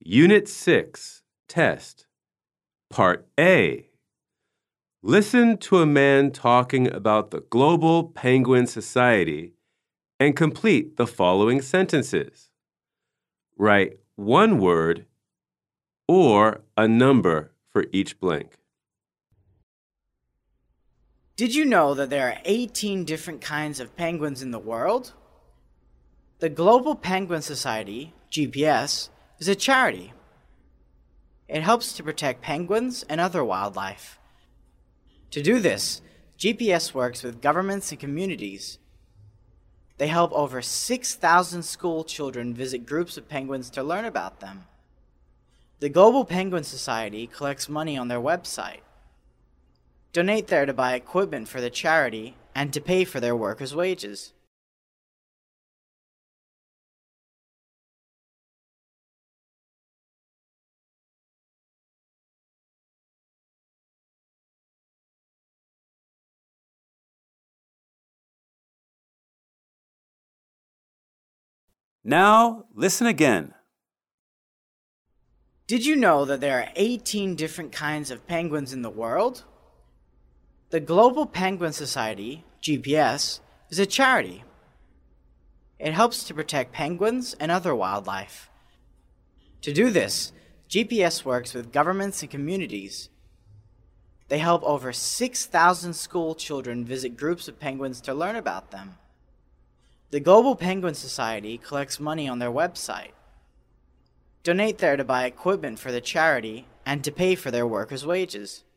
Unit 6, Test. Part A. Listen to a man talking about the Global Penguin Society and complete the following sentences. Write one word or a number for each blank. Did you know that there are 18 different kinds of penguins in the world? The Global Penguin Society, GPS, is a charity. It helps to protect penguins and other wildlife. To do this, GPS works with governments and communities. They help over 6,000 school children visit groups of penguins to learn about them. The Global Penguin Society collects money on their website. Donate there to buy equipment for the charity and to pay for their workers' wages. Now, listen again. Did you know that there are 18 different kinds of penguins in the world? The Global Penguin Society, GPS, is a charity. It helps to protect penguins and other wildlife. To do this, GPS works with governments and communities. They help over 6,000 school children visit groups of penguins to learn about them. The Global Penguin Society collects money on their website. Donate there to buy equipment for the charity and to pay for their workers' wages.